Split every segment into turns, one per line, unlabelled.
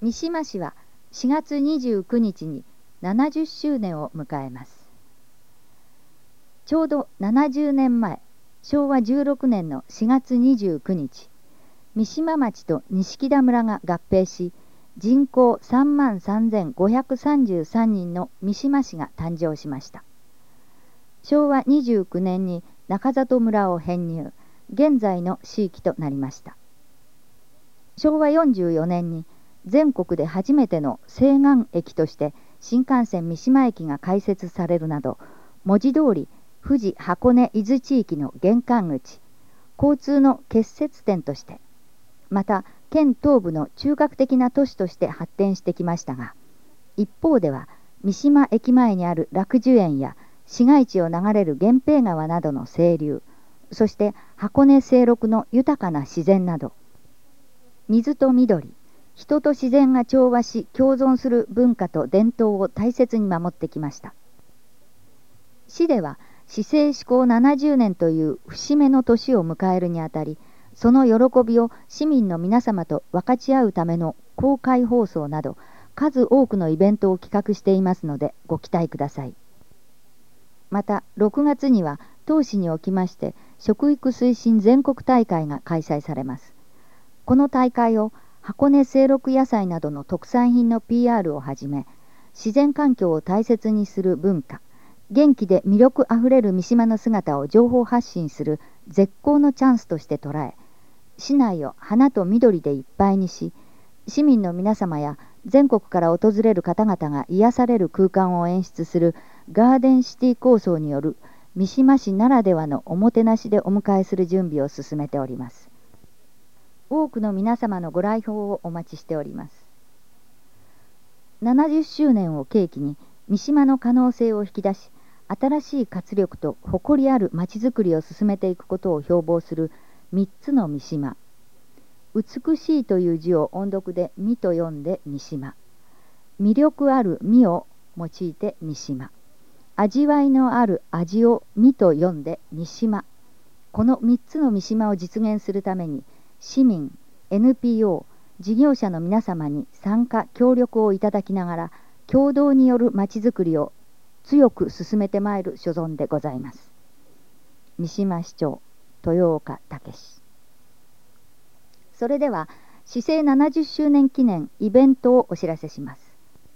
三島市は4月29日に70周年を迎えます。ちょうど70年前、昭和16年の4月29日、三島町と錦田村が合併し、人口33,533人の三島市が誕生しました。昭和29年に中里村を編入、現在の市域となりました。昭和44年に全国で初めての西岸駅として新幹線三島駅が開設されるなど、文字通り富士箱根伊豆地域の玄関口、交通の結節点として、また県東部の中核的な都市として発展してきましたが、一方では三島駅前にある楽寿園や市街地を流れる源平川などの清流、そして箱根清六の豊かな自然など、水と緑、人と自然が調和し共存する文化と伝統を大切に守ってきました。市では市政施行70年という節目の年を迎えるにあたり、その喜びを市民の皆様と分かち合うための公開放送など数多くのイベントを企画していますのでご期待ください。また6月には当市におきまして食育推進全国大会が開催されます。この大会を箱根清六野菜などの特産品の PR をはじめ、自然環境を大切にする文化、元気で魅力あふれる三島の姿を情報発信する絶好のチャンスとして捉え、市内を花と緑でいっぱいにし、市民の皆様や全国から訪れる方々が癒される空間を演出するガーデンシティ構想による三島市ならではのおもてなしでお迎えする準備を進めております。多くの皆様のご来訪をお待ちしております。70周年を契機に三島の可能性を引き出し、新しい活力と誇りあるまちづくりを進めていくことを標榜する3つの三島。美しいという字を音読で美と読んで三島。魅力ある美を用いて三島。味わいのある味を美と読んで三島。この3つの三島を実現するために、市民、NPO、事業者の皆様に参加協力をいただきながら、共同によるまちづくりを強く進めてまいる所存でございます。三島市長豊岡武史。それでは市政70周年記念イベントをお知らせします。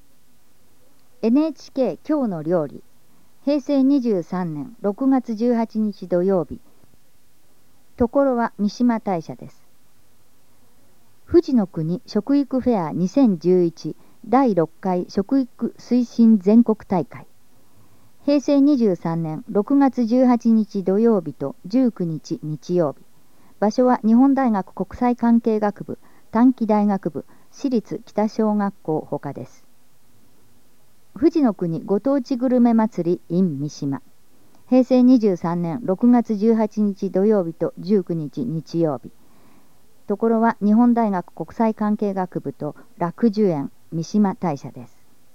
NHK 今日の料理、平成23年6月18日土曜日、ところは三島大社です。富士の国食育フェア2011第6回食育推進全国大会、平成23年6月18日土曜日と19日日曜日、場所は日本大学国際関係学部短期大学部私立北小学校ほかです。富士の国ご当地グルメ祭り in 三島、平成23年6月18日土曜日と19日日曜日、ところは日本大学国際関係学部と楽寿園三島大社です。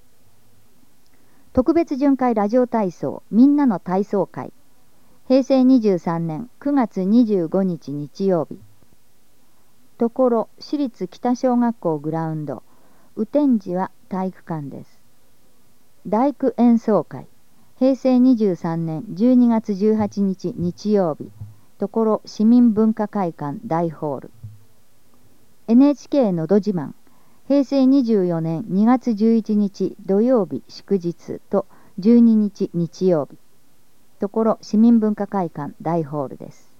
特別巡回ラジオ体操みんなの体操会、平成23年9月25日日曜日、ところ私立北小学校グラウンド、雨天時は体育館です。大工演奏会、平成23年12月18日日曜日、ところ市民文化会館大ホール。NHK のど自慢、平成24年2月11日土曜日祝日と12日日曜日、ところ市民文化会館大ホールです。